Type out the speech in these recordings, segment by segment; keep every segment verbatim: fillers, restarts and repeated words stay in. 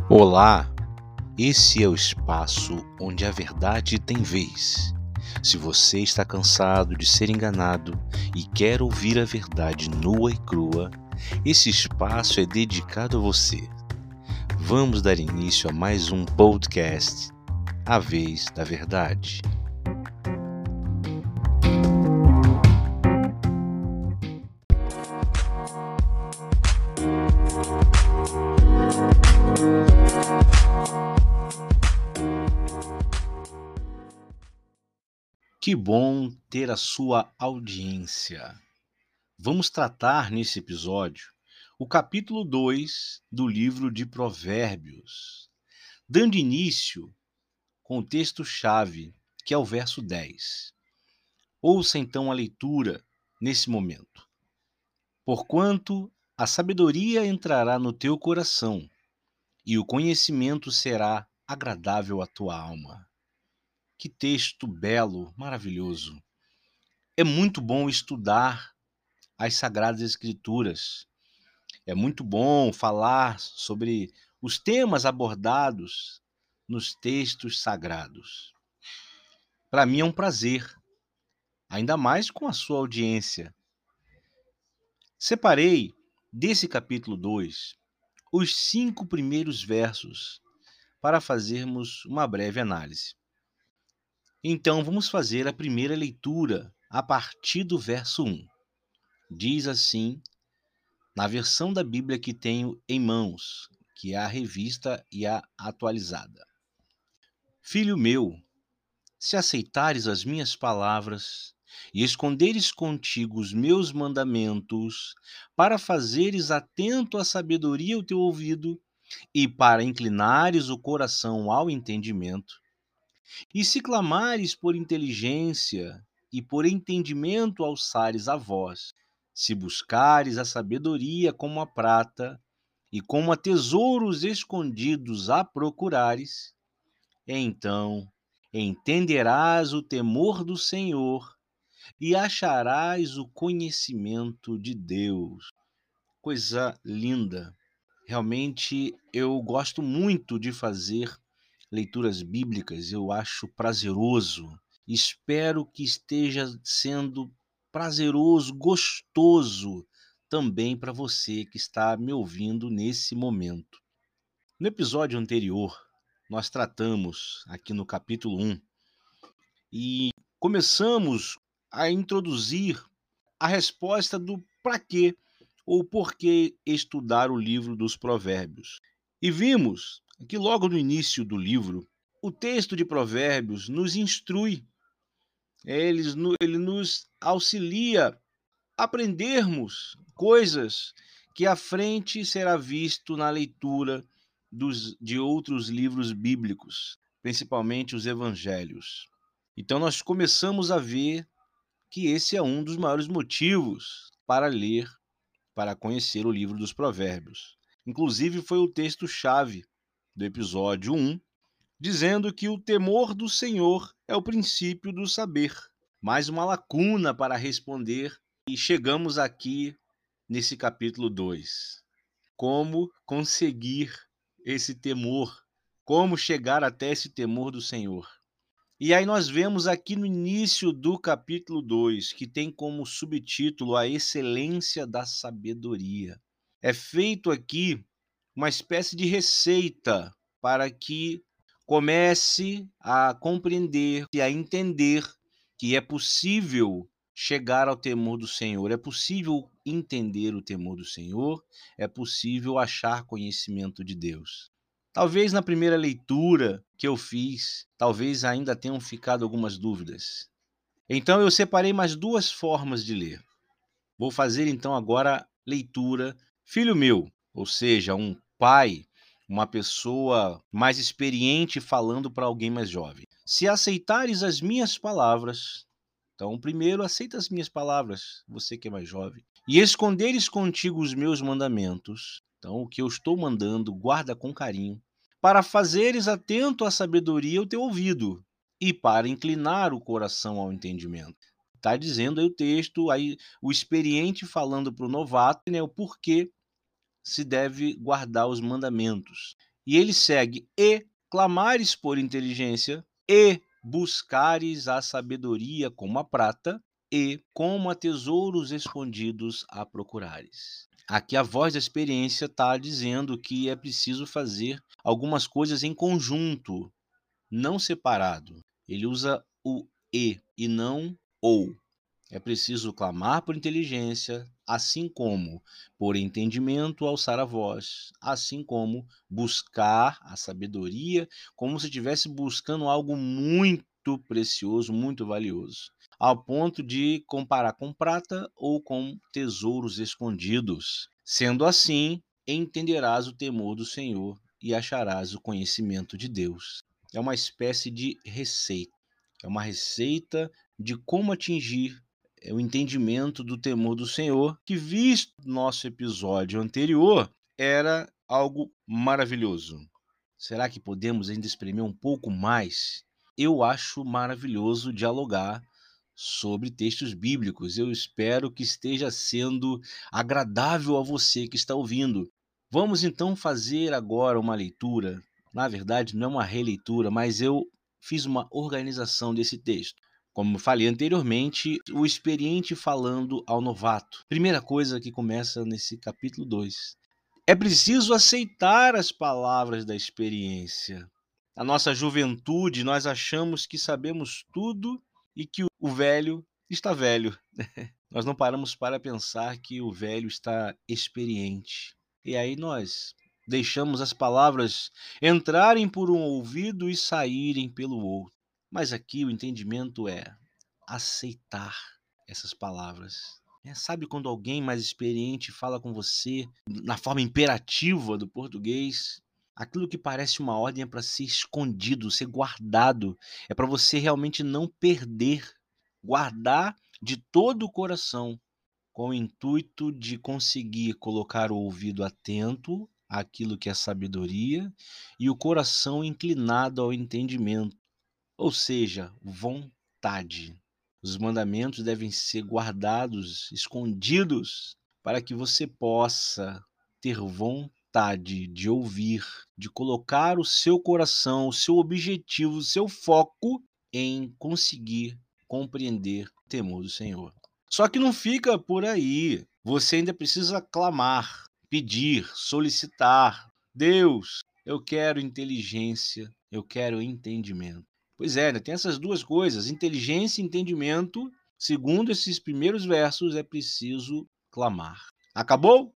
Olá, esse é o espaço onde a verdade tem vez. Se você está cansado de ser enganado e quer ouvir a verdade nua e crua, esse espaço é dedicado a você. Vamos dar início a mais um podcast, A Vez da Verdade. Que bom ter a sua audiência. Vamos tratar nesse episódio o capítulo dois do livro de Provérbios, dando início com o texto-chave, que é o verso dez. Ouça então a leitura nesse momento. Porquanto a sabedoria entrará no teu coração, e o conhecimento será agradável à tua alma. Que texto belo, maravilhoso. É muito bom estudar as Sagradas Escrituras. É muito bom falar sobre os temas abordados nos textos sagrados. Para mim é um prazer, ainda mais com a sua audiência. Separei desse capítulo dois os cinco primeiros versos para fazermos uma breve análise. Então vamos fazer a primeira leitura a partir do verso um. Diz assim, na versão da Bíblia que tenho em mãos, que é a revista e a atualizada. Filho meu, se aceitares as minhas palavras e esconderes contigo os meus mandamentos, para fazeres atento à sabedoria o teu ouvido e para inclinares o coração ao entendimento, e se clamares por inteligência e por entendimento alçares a voz, se buscares a sabedoria como a prata e como a tesouros escondidos a procurares, então entenderás o temor do Senhor e acharás o conhecimento de Deus. Coisa linda. Realmente eu gosto muito de fazer leituras bíblicas, eu acho prazeroso. Espero que esteja sendo prazeroso, gostoso também para você que está me ouvindo nesse momento. No episódio anterior, nós tratamos aqui no capítulo um e começamos a introduzir a resposta do para quê ou por que estudar o livro dos Provérbios. E vimos que logo no início do livro, o texto de Provérbios nos instrui, ele, ele nos auxilia a aprendermos coisas que à frente será visto na leitura dos, de outros livros bíblicos, principalmente os evangelhos. Então nós começamos a ver que esse é um dos maiores motivos para ler, para conhecer o livro dos Provérbios. Inclusive foi o texto-chave do episódio um, dizendo que o temor do Senhor é o princípio do saber. Mais uma lacuna para responder e chegamos aqui nesse capítulo dois. Como conseguir esse temor? Como chegar até esse temor do Senhor? E aí nós vemos aqui no início do capítulo dois, que tem como subtítulo a excelência da sabedoria. É feito aqui uma espécie de receita para que comece a compreender e a entender que é possível chegar ao temor do Senhor, é possível entender o temor do Senhor, é possível achar conhecimento de Deus. Talvez na primeira leitura que eu fiz, talvez ainda tenham ficado algumas dúvidas. Então eu separei mais duas formas de ler. Vou fazer então agora leitura filho meu, ou seja, um pai, uma pessoa mais experiente falando para alguém mais jovem. Se aceitares as minhas palavras, então primeiro aceita as minhas palavras, você que é mais jovem, e esconderes contigo os meus mandamentos, então o que eu estou mandando, guarda com carinho, para fazeres atento à sabedoria o teu ouvido, e para inclinar o coração ao entendimento. Está dizendo aí o texto, aí o experiente falando para o novato, né, o porquê se deve guardar os mandamentos. E ele segue: e clamares por inteligência, e buscares a sabedoria como a prata, e como a tesouros escondidos a procurares. Aqui a voz da experiência está dizendo que é preciso fazer algumas coisas em conjunto, não separado. Ele usa o e e não ou. É preciso clamar por inteligência, assim como por entendimento alçar a voz, assim como buscar a sabedoria, como se estivesse buscando algo muito precioso, muito valioso, ao ponto de comparar com prata ou com tesouros escondidos. Sendo assim, entenderás o temor do Senhor e acharás o conhecimento de Deus. É uma espécie de receita. É uma receita de como atingir o entendimento do temor do Senhor, que, visto nosso episódio anterior, era algo maravilhoso. Será que podemos ainda exprimir um pouco mais? Eu acho maravilhoso dialogar sobre textos bíblicos. Eu espero que esteja sendo agradável a você que está ouvindo. Vamos então fazer agora uma leitura. Na verdade, não é uma releitura, mas eu fiz uma organização desse texto. Como falei anteriormente, o experiente falando ao novato. Primeira coisa que começa nesse capítulo dois. É preciso aceitar as palavras da experiência. Na nossa juventude, nós achamos que sabemos tudo e que o velho está velho. Nós não paramos para pensar que o velho está experiente. E aí nós deixamos as palavras entrarem por um ouvido e saírem pelo outro. Mas aqui o entendimento é aceitar essas palavras. É, sabe quando alguém mais experiente fala com você na forma imperativa do português? Aquilo que parece uma ordem é para ser escondido, ser guardado. É para você realmente não perder. Guardar de todo o coração, com o intuito de conseguir colocar o ouvido atento àquilo que é sabedoria e o coração inclinado ao entendimento, ou seja, vontade. Os mandamentos devem ser guardados, escondidos, para que você possa ter vontade de ouvir, de colocar o seu coração, o seu objetivo, o seu foco em conseguir compreender o temor do Senhor. Só que não fica por aí. Você ainda precisa clamar, pedir, solicitar. Deus, eu quero inteligência, eu quero entendimento. Pois é, né? Tem essas duas coisas, inteligência e entendimento. Segundo esses primeiros versos, é preciso clamar. Acabou?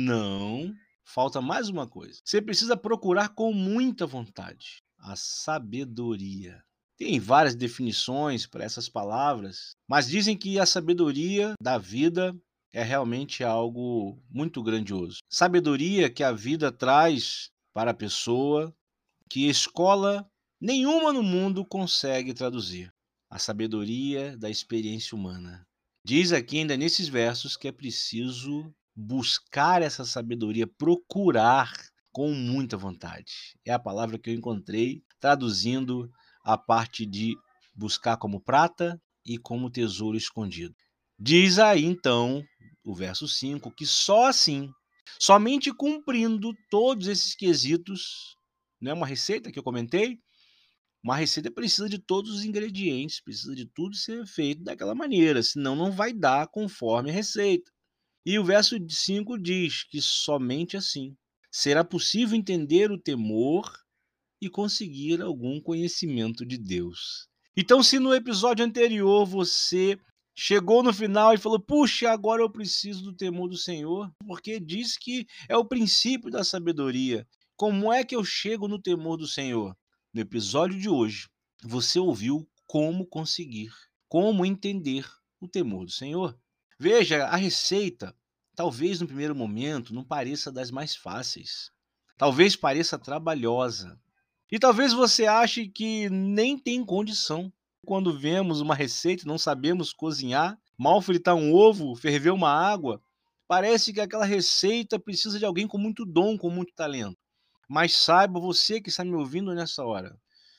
Não. Falta mais uma coisa. Você precisa procurar com muita vontade a sabedoria. Tem várias definições para essas palavras, mas dizem que a sabedoria da vida é realmente algo muito grandioso. Sabedoria que a vida traz para a pessoa, que escola nenhuma no mundo consegue traduzir. A sabedoria da experiência humana. Diz aqui ainda nesses versos que é preciso buscar essa sabedoria, procurar com muita vontade. É a palavra que eu encontrei traduzindo a parte de buscar como prata e como tesouro escondido. Diz aí então, o verso cinco, que só assim, somente cumprindo todos esses quesitos, não é uma receita que eu comentei? Uma receita precisa de todos os ingredientes, precisa de tudo ser feito daquela maneira, senão não vai dar conforme a receita. E o verso cinco diz que somente assim será possível entender o temor e conseguir algum conhecimento de Deus. Então, se no episódio anterior você chegou no final e falou: puxa, agora eu preciso do temor do Senhor, porque diz que é o princípio da sabedoria. Como é que eu chego no temor do Senhor? No episódio de hoje, você ouviu como conseguir, como entender o temor do Senhor. Veja, a receita, talvez no primeiro momento, não pareça das mais fáceis. Talvez pareça trabalhosa. E talvez você ache que nem tem condição. Quando vemos uma receita e não sabemos cozinhar, mal fritar um ovo, ferver uma água, parece que aquela receita precisa de alguém com muito dom, com muito talento. Mas saiba você que está me ouvindo nessa hora,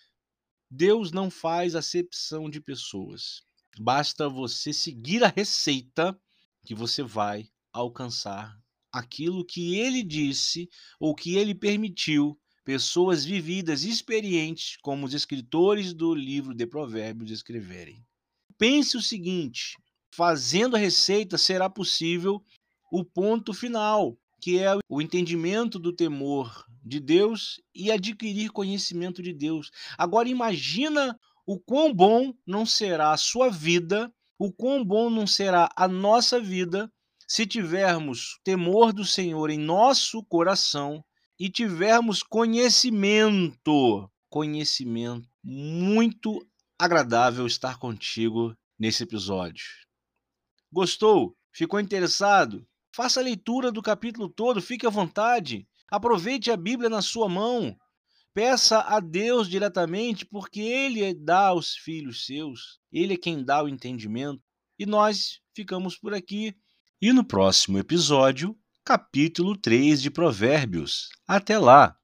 Deus não faz acepção de pessoas. Basta você seguir a receita que você vai alcançar aquilo que ele disse ou que ele permitiu pessoas vividas, experientes, como os escritores do livro de Provérbios escreverem. Pense o seguinte: fazendo a receita será possível o ponto final, que é o entendimento do temor de Deus e adquirir conhecimento de Deus. Agora imagina o quão bom não será a sua vida, o quão bom não será a nossa vida, se tivermos temor do Senhor em nosso coração e tivermos conhecimento, conhecimento. Muito agradável estar contigo nesse episódio. Gostou? Ficou interessado? Faça a leitura do capítulo todo, fique à vontade. Aproveite a Bíblia na sua mão. Peça a Deus diretamente, porque Ele dá aos filhos seus. Ele é quem dá o entendimento. E nós ficamos por aqui. E no próximo episódio, capítulo três de Provérbios. Até lá!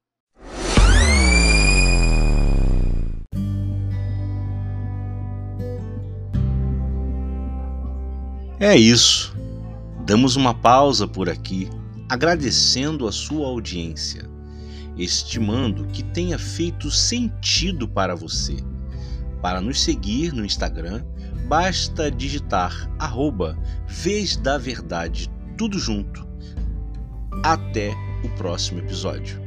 É isso. Damos uma pausa por aqui, agradecendo a sua audiência, estimando que tenha feito sentido para você. Para nos seguir no Instagram, basta digitar arroba Vez da Verdade, tudo junto. Até o próximo episódio.